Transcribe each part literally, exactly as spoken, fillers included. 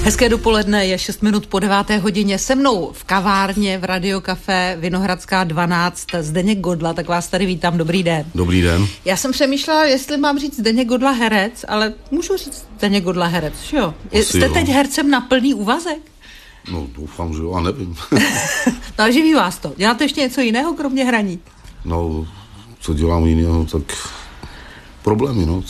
Hezké dopoledne, je šest minut po deváté hodině. Se mnou v kavárně v Radiokafé Vinohradská dvanáct Zdeněk Godla, tak vás tady vítám, dobrý den. Dobrý den. Já jsem přemýšlela, jestli mám říct Zdeněk Godla herec, ale můžu říct Zdeněk Godla herec, že jo? Asi Jste jo. teď hercem na plný úvazek? No doufám, že jo, a nevím. No a živí vás to. Děláte ještě něco jiného, kromě hraní? No, co dělám jiného, tak problémy, no.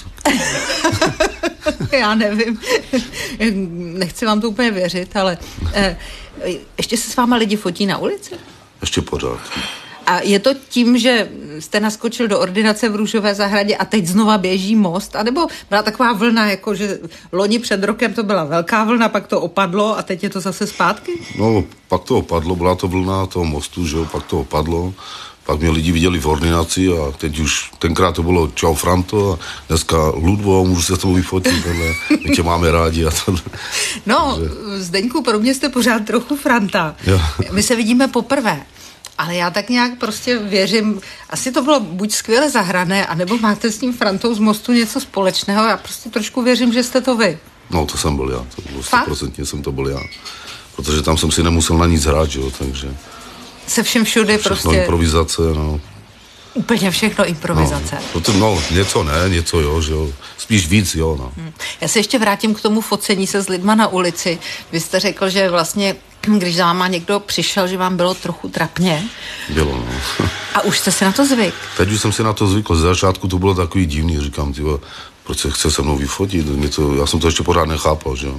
Já nevím. Nechci vám to úplně věřit, ale eh, ještě se s váma lidi fotí na ulici? Ještě pořád. A je to tím, že jste naskočil do ordinace v Růžové zahradě a teď znova běží most? A nebo byla taková vlna, jako že loni před rokem to byla velká vlna, pak to opadlo a teď je to zase zpátky? No, pak to opadlo, byla to vlna toho mostu, že jo, pak to opadlo. Pak mě lidi viděli v ordinaci a teď už tenkrát to bylo čau Franto a dneska Ludvo, můžu se s tou vyfotit, tohle, my tě máme rádi a tohle. No, takže... Zdeňku, pro mě jste pořád trochu Franta. Jo. My se vidíme poprvé, ale já tak nějak prostě věřím, asi to bylo buď skvěle zahrané, anebo máte s tím Frantou z mostu něco společného, já prostě trošku věřím, že jste to vy. No, to jsem byl já, to bylo sto procent jsem to byl já, protože tam jsem si nemusel na nic hrát, jo, takže... Se všem všude všechno prostě... improvizace, no. Úplně všechno improvizace. No, to, no, něco ne, něco jo, že jo. Spíš víc, jo, no. Hmm. Já se ještě vrátím k tomu focení se s lidma na ulici. Vy jste řekl, že vlastně, když za váma někdo přišel, že vám bylo trochu trapně. Bylo, no. A už jste si na to zvyk? Teď už jsem si na to zvykl. Z začátku to bylo takový divný, říkám, tyva, proč se chce se mnou vyfotit? Něco, já jsem to ještě pořád nechápal, že jo.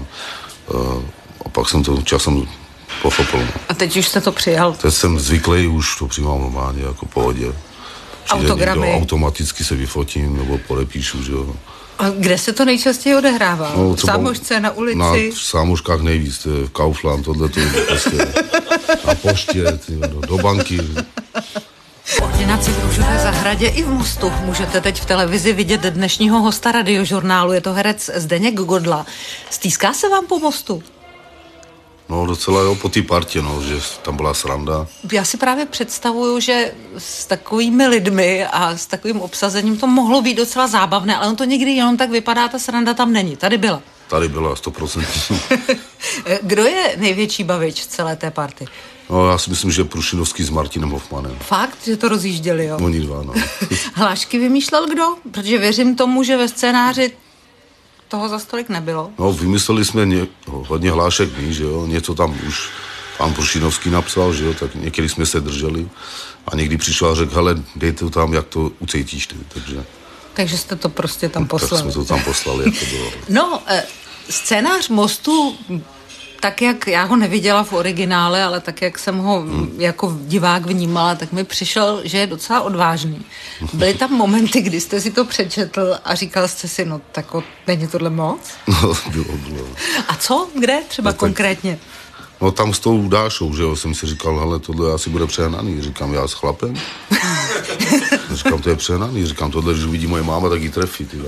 A pak jsem to časem pochopil. A teď už jste to přijal? Teď jsem zvyklý, už to přijímám normálně, jako pohodě. Autogramy? Někdo, automaticky se vyfotím nebo podepíšu, že jo. A kde se to nejčastěji odehrává? No, v Sámošce, na ulici? Na Sámoškách nejvíc, v Kaufland, tohle to prostě na poště, tyjo, do, do banky. V ordinaci v Růžové zahradě i v Mostu můžete teď v televizi vidět dnešního hosta Radiožurnálu, je to herec Zdeněk Godla. Stýská se vám po Mostu? No docela jo, po té partě, no, že tam byla sranda. Já si právě představuju, že s takovými lidmi a s takovým obsazením to mohlo být docela zábavné, ale on to někdy jenom tak vypadá, ta sranda tam není. Tady byla. Tady byla, sto procent. Kdo je největší bavič z celé té party? No já si myslím, že Prušinovský s Martinem Hoffmanem. Fakt, že to rozjížděli, jo? Oni dva, no. Hlášky vymýšlel kdo? Protože věřím tomu, že ve scénáři toho za stolik nebylo. No, vymysleli jsme ně, hodně hlášek my, že jo, něco tam už pan Prušinovský napsal, že jo, tak někdy jsme se drželi a někdy přišel a řekl, hele, dej to tam, jak to ucítíš ty, takže... Takže jste to prostě tam poslali. Tak jsme to tam poslali, jak to bylo. No, eh, scénář Mostu, tak jak já ho neviděla v originále, ale tak jak jsem ho hmm. jako divák vnímala, tak mi přišel, že je docela odvážný. Byly tam momenty, kdy jste si to přečetl a říkal jste si, no tak není tohle moc? No, bylo, bylo. A co? Kde třeba no, konkrétně? Tak, no tam s tou Dášou, že jo, jsem si říkal, hele, tohle asi bude přehnaný. Říkám, já s chlapem? Říkám, to je přehnaný. Říkám, tohle, když uvidí moje máma, tak ji trefí, ty.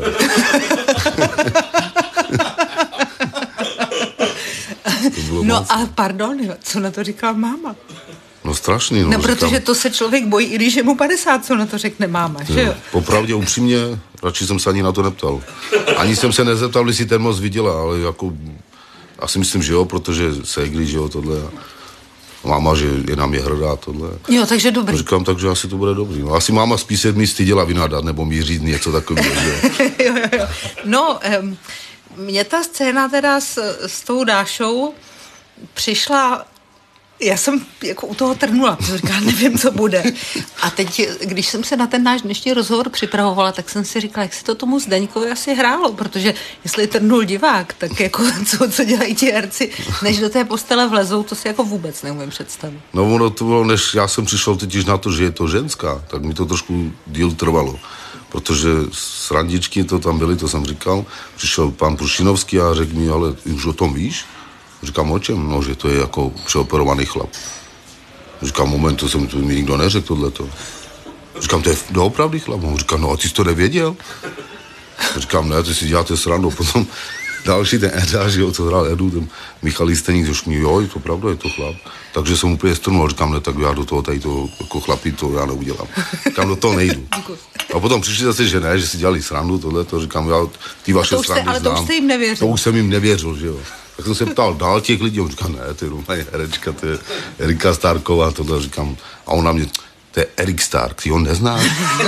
No moc. A pardon, co na to říkala máma? No strašný, no. No, protože říkám, to se člověk bojí, i když je mu padesát, co na to řekne máma, no, že jo? Popravdě, upřímně, radši jsem se ani na to neptal. Ani jsem se nezeptal, jestli ten most viděla, ale jako, asi myslím, že jo, protože ségli, že jo, tohle. Máma, že je nám je hrdá, tohle. Jo, takže dobrý. Říkám, takže asi to bude dobrý. No, asi máma spíš se mi styděla vynadat, nebo mi říct něco takového, že jo, jo, jo. No, um, mně ta scéna teda s, s tou Dášou přišla, já jsem jako u toho trnula, protože říkala, nevím, co bude. A teď, když jsem se na ten náš dnešní rozhovor připravovala, tak jsem si říkala, jak si to tomu Zdeňkovi asi hrálo, protože jestli trnul divák, tak jako co, co dělají ti herci, než do té postele vlezou, to si jako vůbec neumím představit. No ono to bylo, než já jsem přišel totiž na to, že je to ženská, tak mi to trošku díl trvalo. Protože srandičky to tam byly, to jsem říkal, přišel pan Prušinovský a řekl mi, ale už o tom víš? Říkám, o čem? No, že to je jako přeoperovaný chlap. Říkám, moment, to jsem to mi nikdo neřekl, tohleto. Říkám, to je doopravdy chlap? Říkám, no a ty jsi to nevěděl? Říkám, ne, ty si děláte srandu. Potom další ten Eda, že jo, co hrál Edu, ten Michal Jisteník, což mi, jo, je to pravda, je to chlap. Takže jsem úplně strnul, říkám, ne, tak já do toho tady to, jako chlapi, to já neudělám. Říkám, do toho nejdu. A potom přišli zase, že ne, že si dělali srandu, tohle, to říkám, já ty vaše to srandy jste, ale znám. to už jste jim nevěřil. To už jsem jim nevěřil, že jo. Tak jsem se ptal dál těch lidí, on říká, ne, to je normální herečka, to je Erika Starková, tohle říkám, a on na mě, to je Erik Stark, ty ho neznáš?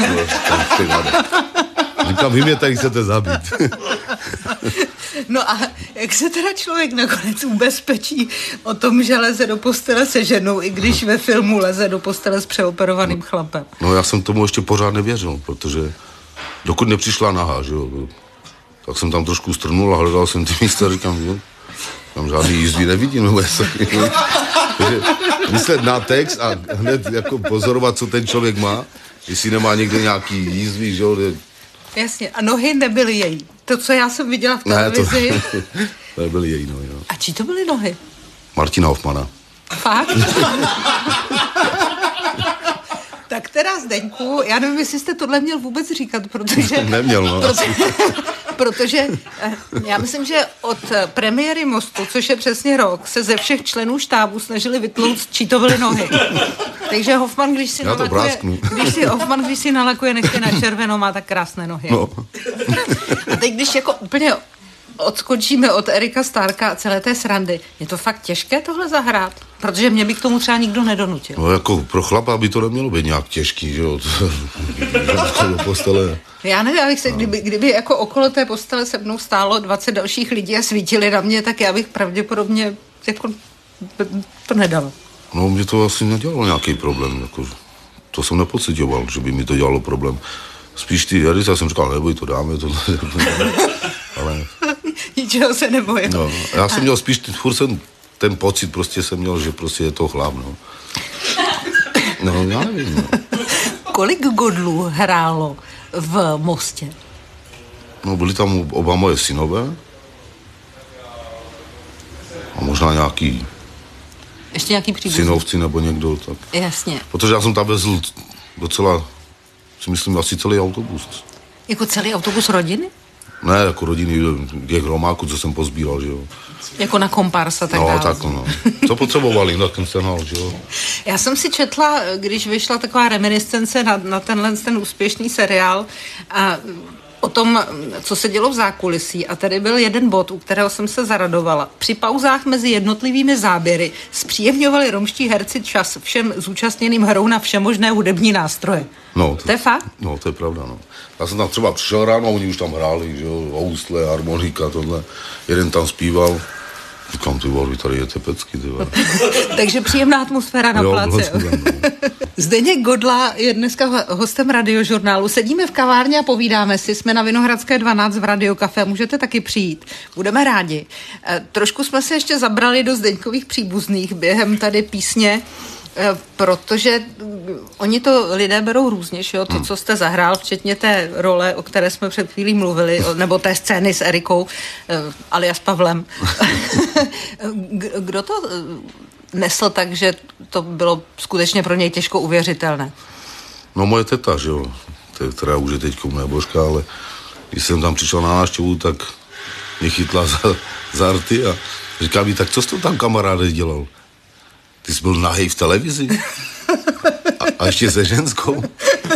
Říkám, vy mě tady chcete zabít. No a jak se teda člověk nakonec ubezpečí o tom, že leze do postele se ženou, i když ve filmu leze do postele s přeoperovaným no, chlapem? No já jsem tomu ještě pořád nevěřil, protože dokud nepřišla nahá, že jo, tak jsem tam trošku strnul a hledal jsem ty místa, říkám, jo, tam žádný jízdy nevidím, nebo myslet na text a hned jako pozorovat, co ten člověk má, jestli nemá někde nějaký jízdy, že jo. Jasně, a nohy nebyly její. To, co já jsem viděla v televizi. Ne, to, to nebyly její nohy, no. A čí to byly nohy? Martina Hoffmana. Fakt? Tak teda, Zdeňku, já nevím, jestli jste tohle měl vůbec říkat, protože... Neměl, no. Protože, protože já myslím, že od premiéry Mostu, což je přesně rok, se ze všech členů štábu snažili vytlouct, čí to byly nohy. Takže Hoffman, když si nalakuje, když si Hoffman, když si nalakuje nechty na červeno, má tak krásné nohy. No. A teď, když jako úplně odskočíme od Erika Starka a celé té srandy, je to fakt těžké tohle zahrát? Protože mě by k tomu třeba nikdo nedonutil. No jako pro chlapa by to nemělo být nějak těžký, že jo? Do postele. Já nevím, abych se, kdyby, kdyby jako okolo té postele se mnou stálo dvacet dalších lidí a svítili na mě, tak já bych pravděpodobně jako to nedala. No, mě to asi nedělalo nějaký problém, jako, to jsem nepocitoval, že by mi to dělalo problém. Spíš ty Erice, já jsem říkal, neboj, to dáme, to ale... Ničeho se nebojím. No, já jsem měl spíš, furt jsem, ten pocit prostě jsem měl, že prostě je to chlap, no. No, já nevím, no. Kolik godlů hrálo v Mostě? No, byli tam oba moje synové a možná nějaký ještě nějaký příbuzný. synovci nebo někdo, tak. Jasně. Protože já jsem tam vezl docela, si myslím, asi celý autobus. Jako celý autobus rodiny? Ne, jako rodiny, těch hromáků, co jsem pozbíral, že jo. Jako na komparsa, tak no, dále. Tak, no, co potřebovali, na ten scénál, že jo. Já jsem si četla, když vyšla taková reminiscence na, na tenhle ten úspěšný seriál a o tom, co se dělo v zákulisí, a tady byl jeden bod, u kterého jsem se zaradovala. Při pauzách mezi jednotlivými záběry zpříjemňovali romští herci čas všem zúčastněným hrou na všemožné hudební nástroje. No, to, to je fakt? No, to je pravda, no. Já jsem tam třeba přišel ráno a oni už tam hráli, že jo, housle, harmonika, tohle. Jeden tam zpíval. Říkám, ty vole, vy tady jete pecky, ty vole. Takže příjemná atmosféra na pláci. Zdeněk Godla je dneska hostem Radiožurnálu. Sedíme v kavárně a povídáme si. Jsme na Vinohradské dvanáct v Radiokafé. Můžete taky přijít. Budeme rádi. E, trošku jsme se ještě zabrali do Zdeňkových příbuzných během tady písně, e, protože oni to lidé berou různě, že jo? To, co jste zahrál, včetně té role, o které jsme před chvílí mluvili, nebo té scény s Erikou, e, alias Pavlem. Kdo to nesl tak, že to bylo skutečně pro něj těžko uvěřitelné? No moje teta, že jo, která už je teďko moje božka, ale když jsem tam přišel na návštěvu, tak mě chytla za, za rty a říká mi, tak co jsi to tam, kamaráde, dělal? Ty jsi byl nahej v televizi? A, a ještě se ženskou?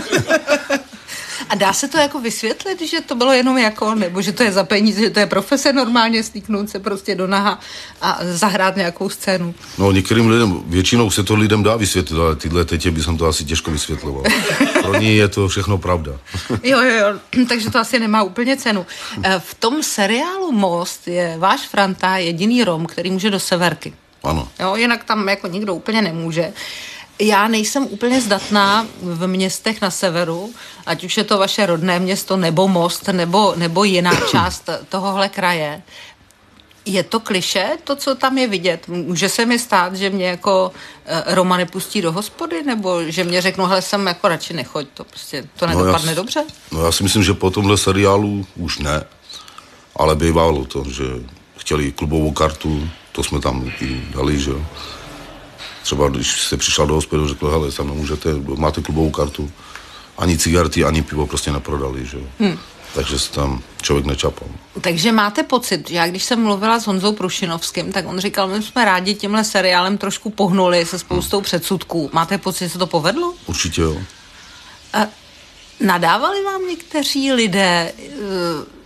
A dá se to jako vysvětlit, že to bylo jenom jako, nebo že to je za peníze, že to je profese normálně stýknout se prostě do naha a zahrát nějakou scénu? No některým lidem, většinou se to lidem dá vysvětlit, ale tyhle tetě by jsem to asi těžko vysvětloval. Pro ní je to všechno pravda. Jo, jo, jo, takže to asi nemá úplně cenu. V tom seriálu Most je váš Franta jediný Rom, který může do severky. Ano. Jo, jinak tam jako nikdo úplně nemůže. Já nejsem úplně zdatná v městech na severu, ať už je to vaše rodné město, nebo Most, nebo, nebo jiná část tohohle kraje. Je to klišé, to, co tam je vidět? Může se mi stát, že mě jako Roma nepustí do hospody, nebo že mě řeknou, hele, sem jako radši nechoď, to prostě to nedopadne no já, dobře? No já si myslím, že po tomhle seriálu už ne, ale bývalo to, že chtěli klubovou kartu, to jsme tam i dali, že jo. Třeba když jste přišla do hospody, řekl, hele, tam nemůžete, máte klubovou kartu, ani cigarety, ani pivo prostě neprodali, že jo. Hmm. Takže se tam člověk nečapal. Takže máte pocit, že já když jsem mluvila s Honzou Prušinovským, tak on říkal, my jsme rádi tímhle seriálem trošku pohnuli se spoustou hmm. předsudků. Máte pocit, že se to povedlo? Určitě jo. A nadávali vám někteří lidé,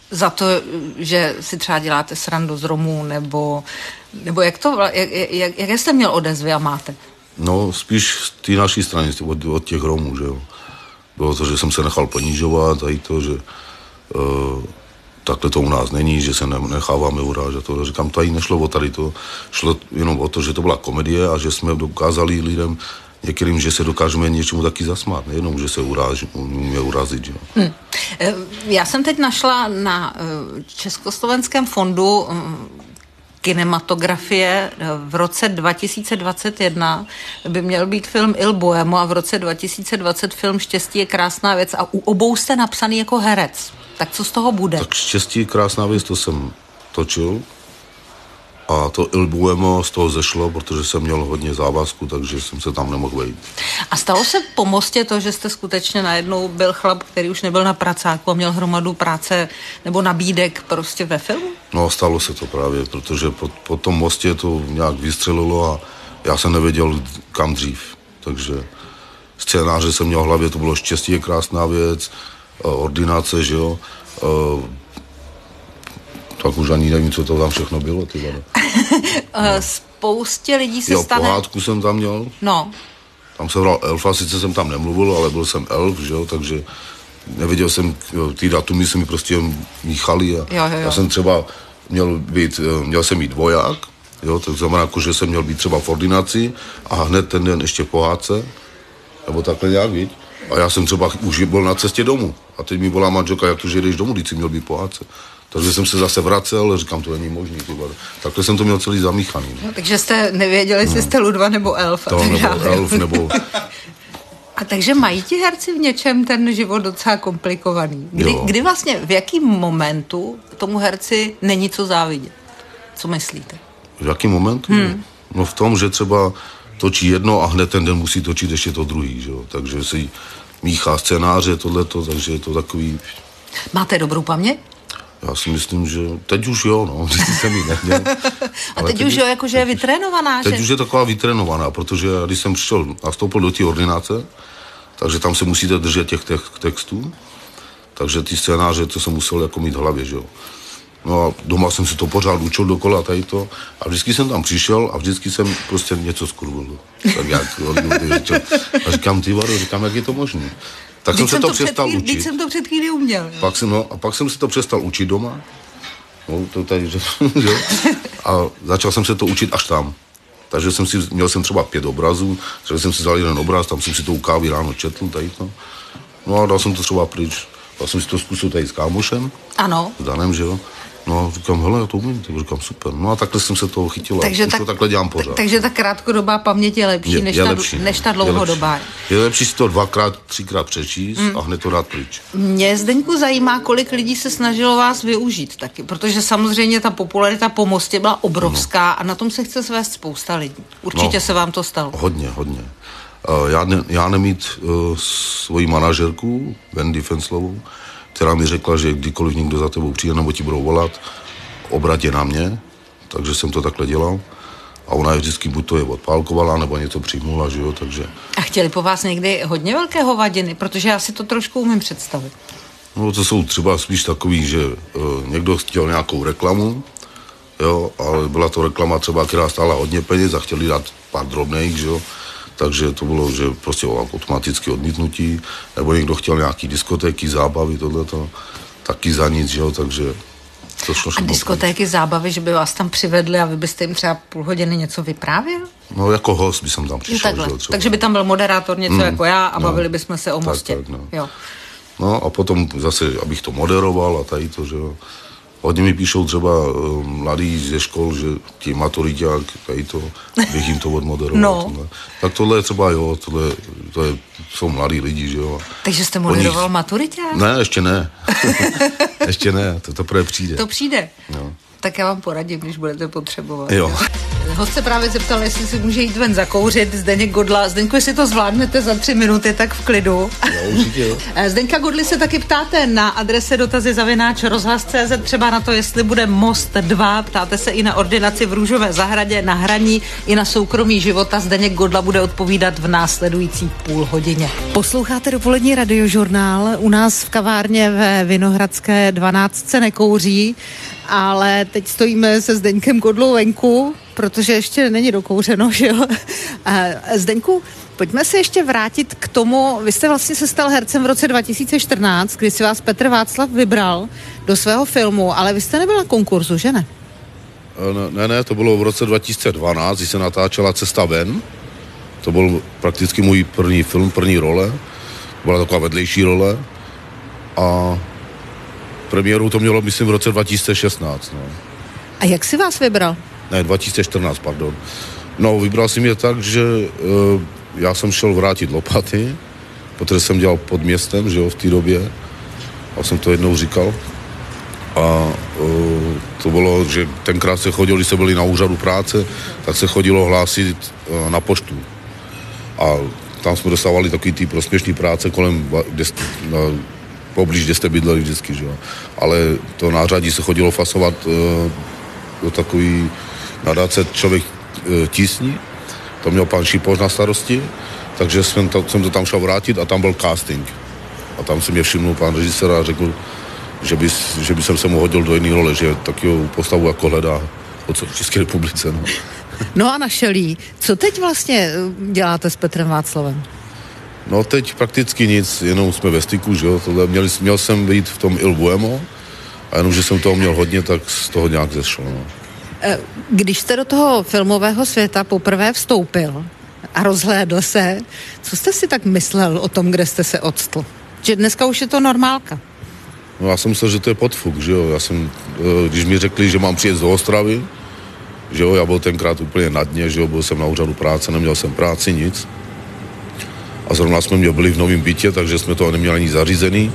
Za to, že si třeba děláte srandu z Romů, nebo, nebo jak to, jak, jak, jak jste měl odezvy a máte? No, spíš z té naší strany, od, od těch Romů, že jo. Bylo to, že jsem se nechal ponižovat a i to, že uh, takhle to u nás není, že se ne, necháváme urážet. To říkám, tady nešlo o tady to, šlo jenom o to, že to byla komedie a že jsme dokázali lidem některým, že se dokážeme něčemu taky zasmát, nejenom, že se uráží, umíme urazit. Že? Hmm. Já jsem teď našla na Československém fondu kinematografie v roce dva tisíce dvacet jedna by měl být film Il Bohemo a v roce dva tisíce dvacet film Štěstí je krásná věc a u obou jste napsaný jako herec. Tak co z toho bude? Tak Štěstí je krásná věc, to jsem točil a to Il Bohemo z toho zešlo, protože jsem měl hodně závazku, takže jsem se tam nemohl vejít. A stalo se po Mostě to, že jste skutečně najednou byl chlap, který už nebyl na pracáku a měl hromadu práce nebo nabídek prostě ve filmu? No, stalo se to právě, protože po, po tom Mostě to nějak vystřelilo a já jsem nevěděl kam dřív, takže scénáře jsem měl v hlavě, to bylo Štěstí je krásná věc, ordinace, že jo, tak už ani nevím, co to tam všechno bylo, ty vado. No. Spoustě lidí se jo, stane... pohádku jsem tam měl. No. Tam jsem hrál elfa, sice jsem tam nemluvil, ale byl jsem elf, že jo, takže nevěděl jsem, ty datumy se mi prostě míchaly a jo, jo, jo. Já jsem třeba měl být, měl jsem mít dvoják, jo, tak znamená, jako, že jsem měl být třeba v ordinaci a hned ten den ještě v pohádce, nebo takhle nějak, víc. A já jsem třeba už byl na cestě domů a teď mi volá manželka, jak to, že jdeš domů, když jsi měl být v pohádce. Takže jsem se zase vracel, říkám, to není možný. Takhle jsem to měl celý zamíchaný. No, takže jste nevěděli, jestli jste Ludva nebo elf. To, nebo elf, nebo... A takže mají ti herci v něčem ten život docela komplikovaný. Kdy, kdy vlastně, v jakém momentu tomu herci není co závidět? Co myslíte? V jakém momentu? Hmm. No v tom, že třeba točí jedno a hned ten den musí točit ještě to druhý, že jo? Takže si míchá scénáře, tohleto, takže je to takový... Máte dobrou paměť? Já si myslím, že teď už jo, no, vždycky jsem ji neměl. A teď, teď už jo, jakože je vytrénovaná, Teď že? už je taková vytrénovaná, protože když jsem přišel, nastoupil do té ordinace, takže tam se musíte držet těch textů, takže ty scénáře, to jsem musel jako mít v hlavě, že jo. No a doma jsem si to pořád učil dokola, tady to, a vždycky jsem tam přišel a vždycky jsem prostě něco skurvil. Tak jak, a říkám, ty vado, říkám, jak je to možné. Tak jsem se to, to přestal chvíli, učit. Teď jsem to před chvíli uměl. Pak jsem, no, a pak jsem si to přestal učit doma. No, to tady, že, že? A začal jsem se to učit až tam. Takže jsem si, měl jsem třeba pět obrazů, takže jsem si vzal jeden obraz, tam jsem si to u kávy ráno četl, tady to. No a dal jsem to třeba pryč. Dal jsem si to zkusil tady s kámošem. Ano. S Danem, že jo. No, říkám, hele, já to umím, tak říkám, super. No a takhle jsem se toho chytil, takže tak, to takhle dělám pořád. Takže ta krátkodobá paměť je lepší, je, než, je ta, lepší než ta dlouhodobá. Je lepší. je lepší si to dvakrát, třikrát přečíst mm. a hned to dát pryč. Mě, Zdeňku, zajímá, kolik lidí se snažilo vás využít taky, protože samozřejmě ta popularita po Mostě byla obrovská no. a na tom se chce svést spousta lidí. Určitě no, se vám to stalo. Hodně, hodně. Uh, já, ne, já nemít uh, svoji manažerku, Wendy Fenslovou, která mi řekla, že kdykoliv někdo za tebou přijde nebo ti budou volat, obrat je na mě, takže jsem to takhle dělal. A ona je vždycky buď to je odpálkovala, nebo něco přijmula, že jo, takže... A chtěli po vás někdy hodně velké hovadiny, protože já si to trošku umím představit. No to jsou třeba spíš takový, že uh, někdo chtěl nějakou reklamu, jo, ale byla to reklama třeba, která stála hodně peněz a chtěli dát pár drobných, že jo. Takže to bylo, že prostě automaticky odmítnutí, nebo někdo chtěl nějaký diskotéky, zábavy, tohleto, taky za nic, že jo, takže... To šlo a diskotéky, tam. Zábavy, že by vás tam přivedli a vy byste jim třeba půl hodiny něco vyprávěl? No jako host by jsem tam přišel. Že jo, takže by tam byl moderátor něco mm, jako já a no, bavili bychom se o Mostě. Tak, tak, no. Jo. No a potom zase, abych to moderoval a tady to, že jo. Hodně mi píšou třeba uh, mladí ze škol, že ti maturiťák, tady to, bych jim to odmoderoval. No. Tohle. Tak tohle je třeba, jo, tohle, to je, jsou mladí lidi, že jo. Takže jste moderoval nich... maturiťák? Ne, ještě ne. ještě ne, to teprve přijde. To přijde. No. Tak já vám poradím, když budete potřebovat. Jo. Host se právě zeptal, jestli si může jít ven zakouřit. Zdeněk Godla. Zdeňku, jestli to zvládnete za tři minuty, tak v klidu. Jo, určitě jo. Zdeňka Godly se taky ptáte na adrese dotazy zavináč rozhlas tečka cé zet, třeba na to, jestli bude Most dva. Ptáte se i na ordinaci v Růžové zahradě, na hraní, i na soukromí života. Zdeněk Godla bude odpovídat v následující půl hodině. Posloucháte dopolední radiožurnál. U nás v kavárně ve Vinohradské dvanáct nekouří, ale teď stojíme se Zdeňkem Godlou venku, protože ještě není dokouřeno, že jo? Zdeňku, pojďme se ještě vrátit k tomu, vy jste vlastně se stal hercem v roce dva tisíce čtrnáct, kdy si vás Petr Václav vybral do svého filmu, ale vy jste nebyl na konkurzu, že ne? Ne, ne, to bylo v roce dva tisíce dvanáct, když se natáčela Cesta ven. To byl prakticky můj první film, první role. Byla taková vedlejší role. A premiéru to mělo, myslím, v roce dva tisíce šestnáct. No. A jak si vás vybral? Ne, dva tisíce čtrnáct, pardon. No, vybral si mě tak, že uh, já jsem šel vrátit lopaty, protože jsem dělal pod městem, že jo, v té době. A jsem to jednou říkal. A uh, to bylo, že tenkrát se chodilo, když se byli na úřadu práce, tak se chodilo hlásit uh, na poštu. A tam jsme dostávali takový ty prospěšný práce kolem, kde, uh, poblíž, kde jste bydleli vždycky, že jo. Ale to nářadí se chodilo fasovat uh, do takový nadace Člověk uh, tísní. To měl pan Šipoš na starosti, takže jsem to, jsem to tam šel vrátit a tam byl casting. A tam se mě všimnul pan režisér a řekl, že by, že by jsem se mu hodil do jiné role, že takovou postavu jako hledá v České republice. No. No a našel jí. Co teď vlastně děláte s Petrem Václavem? No teď prakticky nic, jenom jsme ve styku, že jo. Tohle, měl, měl jsem být v tom Il Buemo a jenom, že jsem toho měl hodně, tak z toho nějak zešlo. No. Když jste do toho filmového světa poprvé vstoupil a rozhlédl se, co jste si tak myslel o tom, kde jste se odstl? Že dneska už je to normálka. No já jsem myslel, že to je podfuk, že jo. Já jsem, když mi řekli, že mám přijet do Ostravy, že jo, já byl tenkrát úplně na dně, že jo, byl jsem na úřadu práce, neměl jsem práci, nic. A zrovna jsme mě byli v novém bytě, takže jsme to neměli ani zařízený.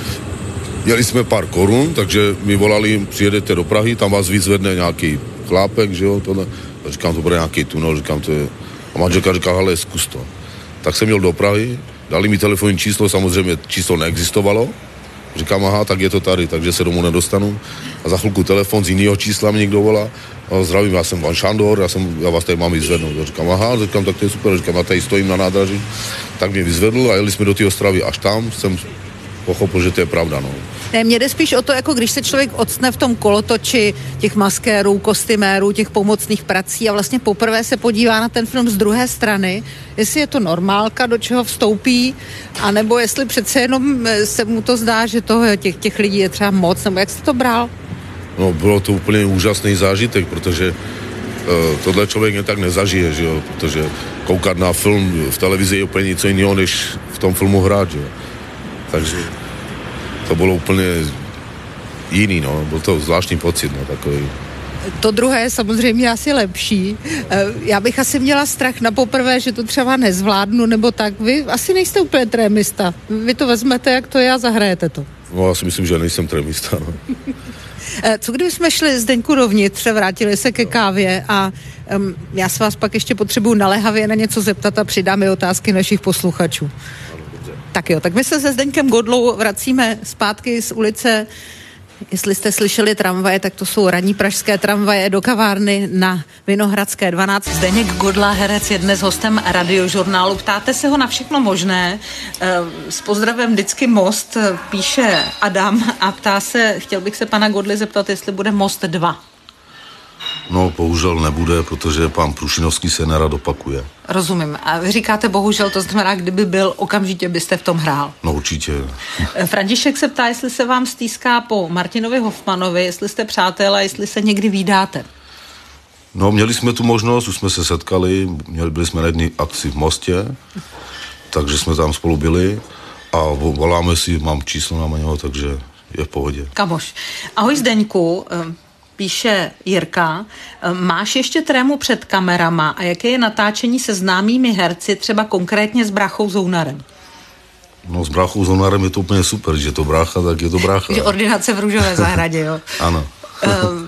Měli jsme pár korun, takže mi volali, přijedete do Prahy, tam vás vyzvedne nějaký chlápek, že jo, tohle. A říkám, to bude nějaký tunel, říkám, to je... A manželka říká, hele, zkus to. Tak jsem měl do Prahy, dali mi telefonní číslo, samozřejmě číslo neexistovalo. Říkám, aha, tak je to tady, takže se domů nedostanu. A za chvilku telefon z jiného čísla mi někdo volá. A zdravím, já jsem Van Šandor, já, jsem, já vás tady mám vyzvednout. A říkám, aha, říkám, tak to je super, říkám, já tady stojím na nádraží. Tak mě vyzvedl a jeli jsme do té Ostravy. Až tam jsem pochopil, že to je pravda, no. Ne, mně jde spíš o to, jako když se člověk octne v tom kolotoči těch maskérů, kostymérů, těch pomocných prací a vlastně poprvé se podívá na ten film z druhé strany, jestli je to normálka, do čeho vstoupí, anebo jestli přece jenom se mu to zdá, že toho, těch, těch lidí je třeba moc, nebo jak jste to bral? No, bylo to úplně úžasný zážitek, protože uh, tohle člověk jen tak nezažije, že jo, protože koukat na film v televizi je úplně něco jiného, než v tom filmu hrát, že jo. Takže to bylo úplně jiný, no, byl to zvláštní pocit, no, takový. To druhé je samozřejmě asi lepší. Já bych asi měla strach na poprvé, že to třeba nezvládnu, nebo tak. Vy asi nejste úplně trémista. Vy to vezmete, jak to je a zahrajete to. No, já si myslím, že nejsem trémista, no. Co kdyby jsme šli Zdeňku dovnitř, vrátili se ke kávě a um, já se vás pak ještě potřebuju naléhavě na něco zeptat a přidáme otázky našich posluchačů. Tak jo, tak my se se Zdeňkem Godlou vracíme zpátky z ulice. Jestli jste slyšeli tramvaje, tak to jsou ranní pražské tramvaje do kavárny na Vinohradské dvanáct. Zdeněk Godla, herec, je dnes hostem radiožurnálu. Ptáte se ho na všechno možné. S pozdravem vždycky Most, píše Adam a ptá se, chtěl bych se pana Godly zeptat, jestli bude Most dva. No, bohužel nebude, protože pán Prušinovský se nerad opakuje. Rozumím. A vy říkáte bohužel, to znamená, kdyby byl, okamžitě byste v tom hrál. No určitě. František se ptá, jestli se vám stýská po Martinovi Hofmanovi, jestli jste přátel a jestli se někdy vídáte. No, měli jsme tu možnost, už jsme se setkali, měli, byli jsme na jedné akci v Mostě, takže jsme tam spolu byli a voláme si, mám číslo na něho, takže je v pohodě. Kamoš. Ahoj Zdeňku, píše Jirka, máš ještě trému před kamerama a jaké je natáčení se známými herci, třeba konkrétně s bráchou Zounarem? No s bráchou Zounarem je to úplně super, že je to brácha, tak je to brácha. Že ordinace v Růžové zahradě, jo? Ano.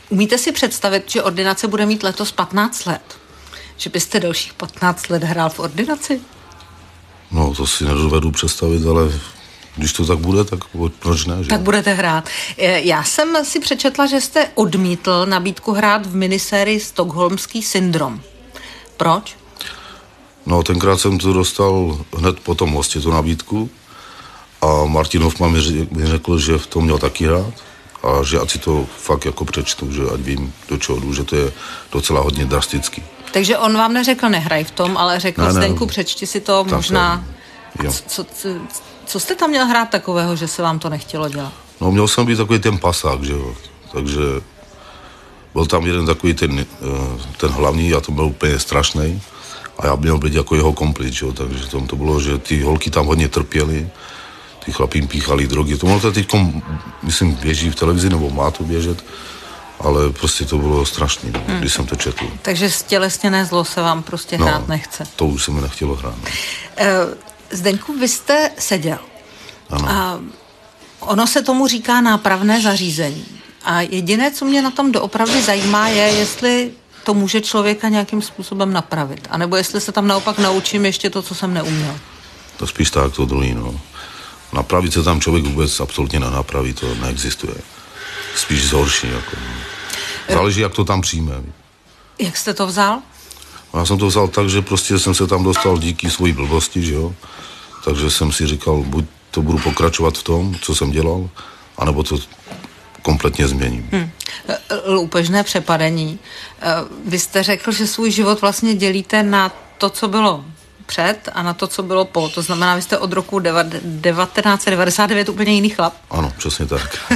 Umíte si představit, že ordinace bude mít letos patnáct let? Že byste dalších patnáct let hrál v ordinaci? No, to si nedovedu představit, ale když to tak bude, tak proč ne? Že? Tak budete hrát. Já jsem si přečetla, že jste odmítl nabídku hrát v minisérii Stockholmský syndrom. Proč? No, tenkrát jsem to dostal hned po tom Mostě, tu nabídku. A Martin Hoffman mi řekl, že v tom měl taky hrát. A že ať si to fakt jako přečtu, že ať vím, do čeho jdu, že to je docela hodně drastický. Takže on vám neřekl nehraj v tom, ale řekl ne, Zdeňku, ne, přečti si to možná. Co, co, co jste tam měl hrát takového, že se vám to nechtělo dělat? No, měl jsem být takový ten pasák, že jo. Takže byl tam jeden takový ten, ten hlavní a to byl úplně strašný. A já měl být jako jeho komplic, že jo. Takže tam to bylo, že ty holky tam hodně trpěly. Ty chlapí píchali drogy. To to teď, myslím, běží v televizi, nebo má to běžet, ale prostě to bylo strašný, hmm. když jsem to četl. Takže stělesněné zlo se vám prostě hrát no, nechce. To už se mi nechtělo hrát. No. Zdeňku, vy jste seděl. Ano. A ono se tomu říká nápravné zařízení. A jediné, co mě na tom doopravdy zajímá, je, jestli to může člověka nějakým způsobem napravit. A nebo jestli se tam naopak naučím ještě to, co jsem neuměl. To spíš tak, to druhý, no. Napravit se tam člověk vůbec absolutně nenapraví, to neexistuje. Spíš zhorší, jako. Záleží, jak to tam přijme. Jak jste to vzal? Já jsem to vzal tak, že prostě jsem se tam dostal díky svojí blbosti, že jo. Takže jsem si říkal, buď to budu pokračovat v tom, co jsem dělal, anebo to kompletně změním. Hmm. Loupežné přepadení. Vy jste řekl, že svůj život vlastně dělíte na to, co bylo před a na to, co bylo po. To znamená, vy jste od roku devatenáct set devadesát devět úplně jiný chlap. Ano, přesně tak.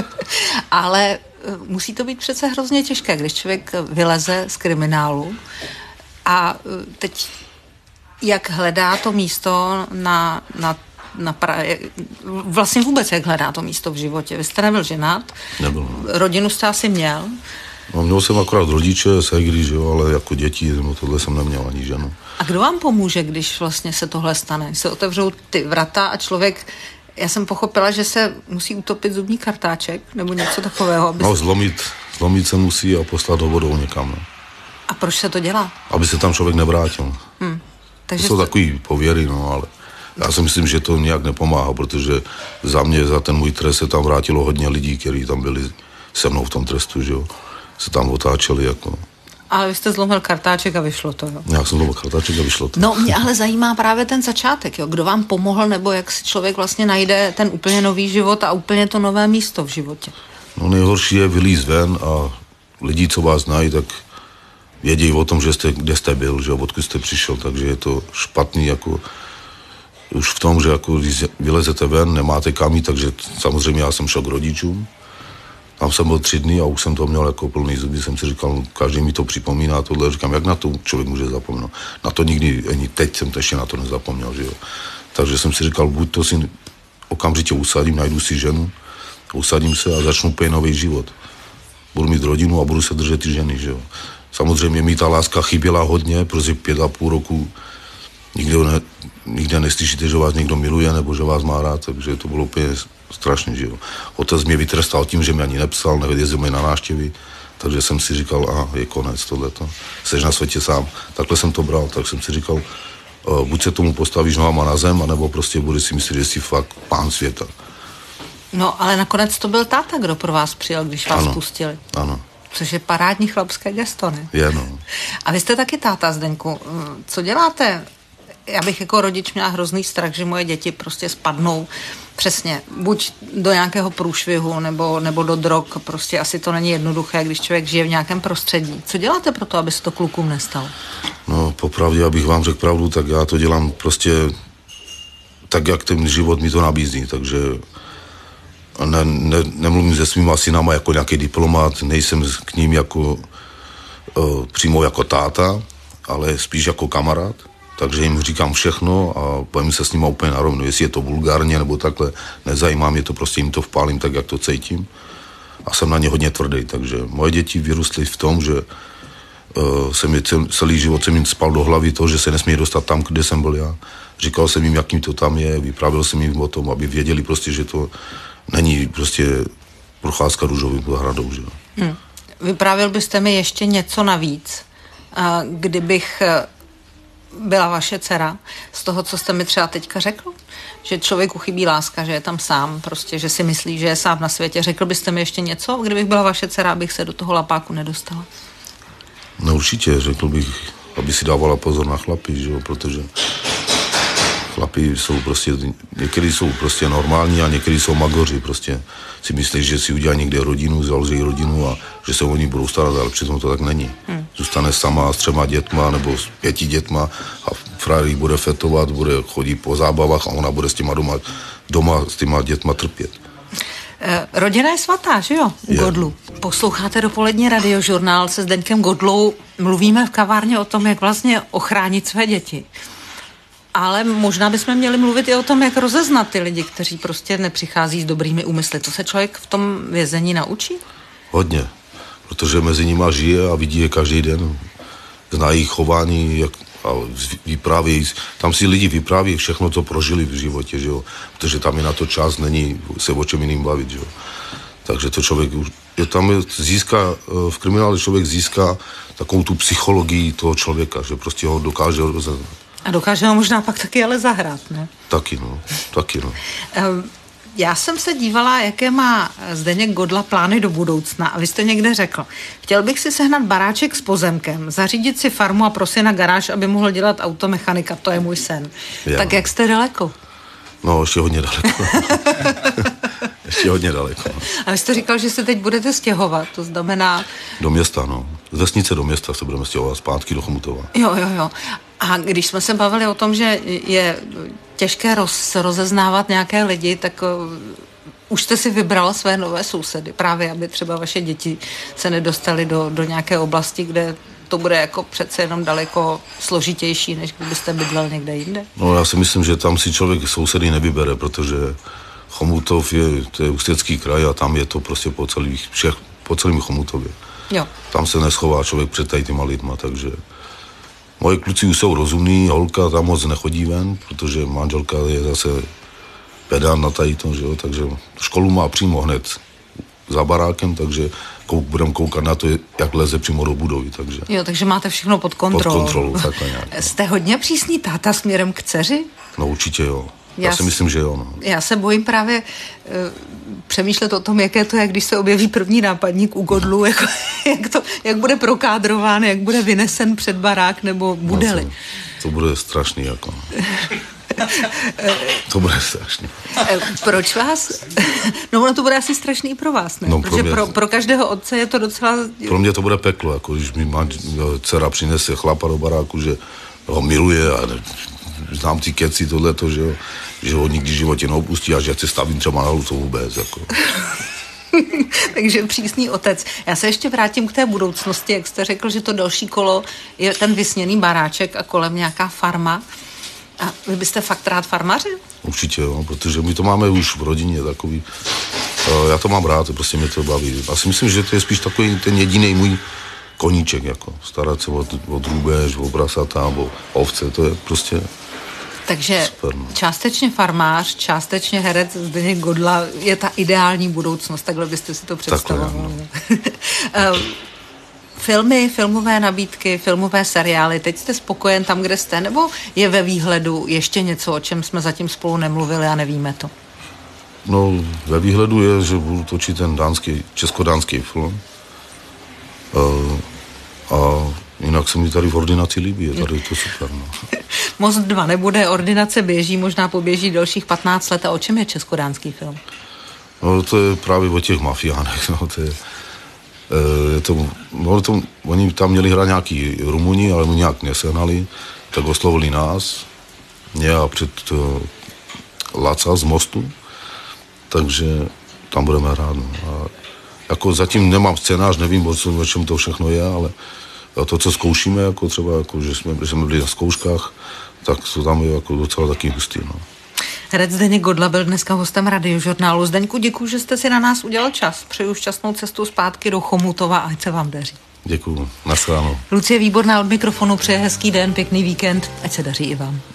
Ale musí to být přece hrozně těžké, když člověk vyleze z kriminálu a teď jak hledá to místo na, na, na pra... vlastně vůbec jak hledá to místo v životě. Vy jste nebyl ženat, nebyl. Rodinu jste asi měl. No, měl jsem akorát rodiče, ségry, že jo, ale jako děti, no tohle jsem neměl ani ženu. A kdo vám pomůže, když vlastně se tohle stane? Se otevřou ty vrata a člověk, já jsem pochopila, že se musí utopit zubní kartáček nebo něco takového. Aby no, se... zlomit, zlomit se musí a poslat ho vodou někam. No. A proč se to dělá? Aby se tam člověk nevrátil. Hmm. Takže to jsou jste... takový pověry, no, ale já si myslím, že to nějak nepomáhá, protože za mě, za ten můj trest se tam vrátilo hodně lidí, kteří tam byli se mnou v tom trestu, že jo. Se tam otáčeli jako... Ale vy jste zlomil kartáček a vyšlo to, jo? Já jsem zlomil kartáček a vyšlo to. No, mě ale zajímá právě ten začátek, jo? Kdo vám pomohl, nebo jak si člověk vlastně najde ten úplně nový život a úplně to nové místo v životě? No, nejhorší je vylíz ven a lidi, co vás znají, tak vědí o tom, že jste, kde jste byl, že odkud jste přišel, takže je to špatný, jako už v tom, že jako když vylezete ven, nemáte kam jít, takže samozřejmě já jsem šel k rodičům. Tam jsem byl tři dny a už jsem to měl jako plný zuby, jsem si říkal, každý mi to připomíná, tohle, říkám, jak na to člověk může zapomenout. Na to nikdy, ani teď jsem to ještě na to nezapomněl, že jo. Takže jsem si říkal, buď to si okamžitě usadím, najdu si ženu, usadím se a začnu úplně nový život. Budu mít rodinu a budu se držet ty ženy, že jo. Samozřejmě mi ta láska chyběla hodně, protože pět a půl roku nikdo, ne, nikde neslyšíte, že vás někdo miluje nebo že vás má rád, takže to bylo úplně strašně, že jo. Otec mě vytrestal tím, že mě ani nepsal, nejezdil mě na návštěvy, takže jsem si říkal, aha, je konec tohleto, seš na světě sám. Takhle jsem to bral, tak jsem si říkal, uh, buď se tomu postavíš nohama na zem, anebo prostě budeš si myslet, že jsi fakt pán světa. No, ale nakonec to byl táta, kdo pro vás přijel, když vás ano, pustili. Ano. Což je parádní chlapské gesto, ne? Je, no. A vy jste taky táta, Zdeňku. Co děláte? Já bych jako rodič měla hrozný strach, že moje děti prostě spadnou přesně buď do nějakého průšvihu nebo, nebo do drog. Prostě asi to není jednoduché, když člověk žije v nějakém prostředí. Co děláte pro to, aby se to klukům nestalo? No, popravdě, abych vám řekl pravdu, tak já to dělám prostě tak, jak ten život mi to nabízí, takže ne, ne, nemluvím se svýma synama jako nějaký diplomat, nejsem k ním jako uh, přímo jako táta, ale spíš jako kamarád. Takže jim říkám všechno a bavím se s nima úplně na rovinu. Jestli je to vulgárně nebo takhle, nezajímá mě to, prostě jim to vpálím tak, jak to cítím. A jsem na ně hodně tvrdý, takže moje děti vyrůstly v tom, že uh, jsem je cel, celý život jsem jim spal do hlavy to, že se nesmí dostat tam, kde jsem byl já. Říkal jsem jim, jakým to tam je, vyprávěl jsem jim o tom, aby věděli prostě, že to není prostě procházka růžovým zahradou, že? Hmm. Vyprávěl byste mi ještě něco navíc, kdybych byla vaše dcera, z toho, co jste mi třeba teďka řekl? Že člověku chybí láska, že je tam sám, prostě, že si myslí, že je sám na světě. Řekl byste mi ještě něco, kdybych byla vaše dcera, abych se do toho lapáku nedostala? No určitě, řekl bych, aby si dávala pozor na chlapy, že jo, protože chlapi jsou prostě, někdy jsou prostě normální a někdy jsou magoři, prostě si myslí, že si udělá někde rodinu, založí rodinu a že se o ní budou starat, ale přitom to tak není. Hmm. Zůstane sama s třema dětma nebo s pěti dětma a frajer bude fetovat, bude chodit po zábavách a ona bude s těma doma, doma s těma dětma trpět. E, rodina je svatá, že jo? U Godlu. Posloucháte dopolední radiožurnál se Zdeňkem Godlou. Mluvíme v kavárně o tom, jak vlastně ochránit své děti. Ale možná bychom měli mluvit i o tom, jak rozeznat ty lidi, kteří prostě nepřichází s dobrými úmysly. To se člověk v tom vězení naučí? Hodně, protože mezi nima žije a vidí je každý den. Zná jejich chování jak, a vyprávějí. Tam si lidi vyprávějí všechno, co prožili v životě, že jo? Protože tam je na to čas, není se o čem jiným bavit. Že jo? Takže to člověk je tam je, získá, v kriminále člověk získá takovou tu psychologii toho člověka, že prostě ho dokáže rozeznat. A dokáže ho možná pak taky ale zahrát, ne? Taky, no. Taky, no. Já jsem se dívala, jaké má Zdeněk Godla plány do budoucna a vy jste někde řekl, chtěl bych si sehnat baráček s pozemkem, zařídit si farmu a prosím na garáž, aby mohl dělat automechanika, to je můj sen. Já. Tak jak jste daleko? No, ještě hodně daleko. ještě hodně daleko. No. A vy jste říkal, že se teď budete stěhovat, to znamená... Do města, no. Z vesnice do města se budeme stěhovat, zpátky do Chomutova. Jo, jo, jo. A když jsme se bavili o tom, že je těžké roz, rozeznávat nějaké lidi, tak uh, už jste si vybral své nové sousedy, právě aby třeba vaše děti se nedostaly do, do nějaké oblasti, kde to bude jako přece jenom daleko složitější, než kdybyste bydlel někde jinde? No já si myslím, že tam si člověk sousedy nevybere, protože Chomutov je, to je Ústecký kraj a tam je to prostě po, celých, všech, po celém Chomutově. Jo. Tam se neschová člověk před tady těma lidma, takže moje kluci už jsou rozumný, holka tam moc nechodí ven, protože manželka je zase pedant na tady to, že jo, takže školu má přímo hned za barákem, takže kouk, budeme koukat na to, jak leze přímo do budovy, takže... Jo, takže máte všechno pod kontrolou. Pod kontrolou, takhle nějak. No. Jste hodně přísný táta směrem k dceři? No určitě jo. Já, já si myslím, že jo. No. Já se bojím právě uh, přemýšlet o tom, jaké to je, když se objeví první nápadník u Godlu, jako, jak, to, jak bude prokádrován, jak bude vynesen před barák, nebo bude-li. No, to, to bude strašný, jako. To bude strašný. Proč vás? No ono to bude asi strašný pro vás, ne? No, Protože pro, pro, pro každého otce je to docela... Pro mě to bude peklo, jako když mi manž, dcera přinese chlapa do baráku, že ho miluje a znám ty keci, tohleto, že, že ho nikdy v životě neopustí a že se stavím třeba na hlavu, to vůbec, jako. Takže přísný otec. Já se ještě vrátím k té budoucnosti, jak jste řekl, že to další kolo je ten vysněný baráček a kolem nějaká farma. A vy byste fakt rád farmařil? Určitě, jo, protože my to máme už v rodině takový. Já to mám rád, prostě mě to baví. Já si myslím, že to je spíš takový ten jediný můj koníček, jako starat se o, o drůbež, o prasata, o ovce, to je prostě... Takže super, no. Částečně farmář, částečně herec Zdeněk Godla je ta ideální budoucnost, takhle byste si to představovali. No. Filmy, filmové nabídky, filmové seriály, teď jste spokojen tam, kde jste, nebo je ve výhledu ještě něco, o čem jsme zatím spolu nemluvili a nevíme to? No, ve výhledu je, že budu točit ten dánský, česko-dánský film. Uh, a jinak se mi tady v ordinaci líbí, je tady to super. No. Most dva nebude, ordinace běží, možná poběží dalších patnáct let. A o čem je česko-dánský film? No, to je právě o těch mafiánech, no, to je... Je to, no, to, oni tam měli hrát nějaký Rumuni, ale my nějak nesehnali, tak oslovili nás, mě a před uh, Laca z Mostu, takže tam budeme hrát. No. A jako zatím nemám scénář, nevím, o čem to všechno je, ale to, co zkoušíme, jako třeba, jako, že, jsme, že jsme byli na zkouškách, tak to tam je jako docela taky hustý. No. Herec Zdeněk Godla byl dneska hostem radiožurnálu. Zdeňku, děkuji, že jste si na nás udělal čas. Přeju šťastnou cestu zpátky do Chomutova a ať se vám daří. Děkuji. Naschledanou. Lucie Výborná od mikrofonu, přeje hezký den, pěkný víkend, ať se daří i vám.